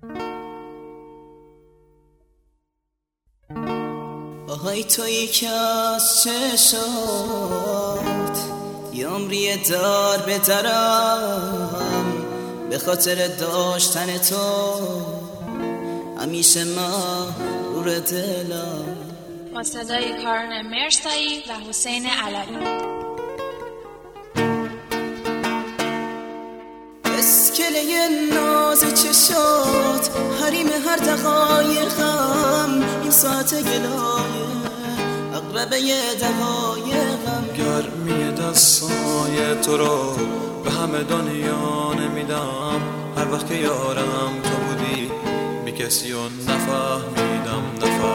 آهای تویی که از چشات یه عمری دار به درم، به خاطر داشتن تو همیشه مغرور دلم. با صدای کارن مرسایی و حسین علوی. اسکله ناز چشات حریم هر دقایقم، این ساعت گلایه اقربه دقایقم. گرمی دستای تو رو به همه دنیا نمیدم، هر وقت که یارم تو بودی بی کسی و نفهمیدم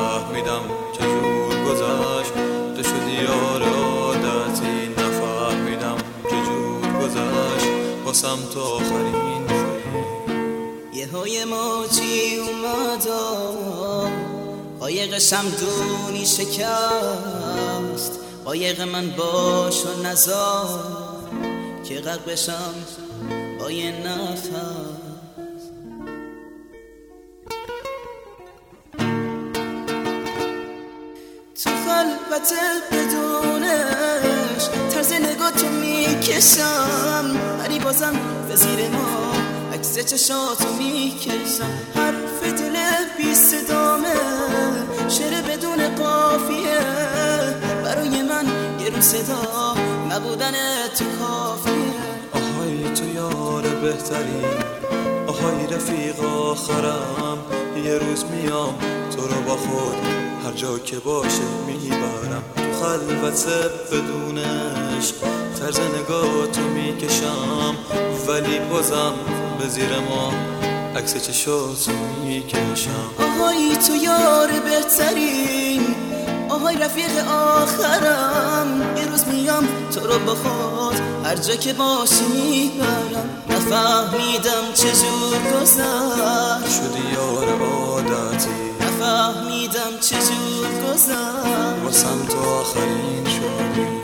چجور گذشت تو شدی یار عادتی، نفهمیدم چجور گذشت واسم تو آخرین یه های موجی اومدا قایق شمدونی شکست، قایق من باش و نزار که غرق بشم با یه نفس. تو خلوت بدونش طرز نگاه تو میکشم، ولی بازم به زیر ما عکس چشاتو میکشم. حرف دل بی صدامه، شعر بدون قافیه، برای من یه رو صدا نبودن تو کافیه. آهای تو یار بهتری، آهای رفیق آخرم، یه روز میام تو رو با خود هر جا که باشه میبرم. تو خلوت بدون عشق طرز نگاه تو میکشم، ولی بازم به زیر ما عکس چشاتو میکشم. آهای تو یار بهترین، آهای رفیق آخرم، یه روز میام تو رو با خود هر جا که باشی میبرم. نفهمیدم چجور گذشت شدی یار عادتی، نفهمیدم چجور گذشت واسم تو آخرین شدی.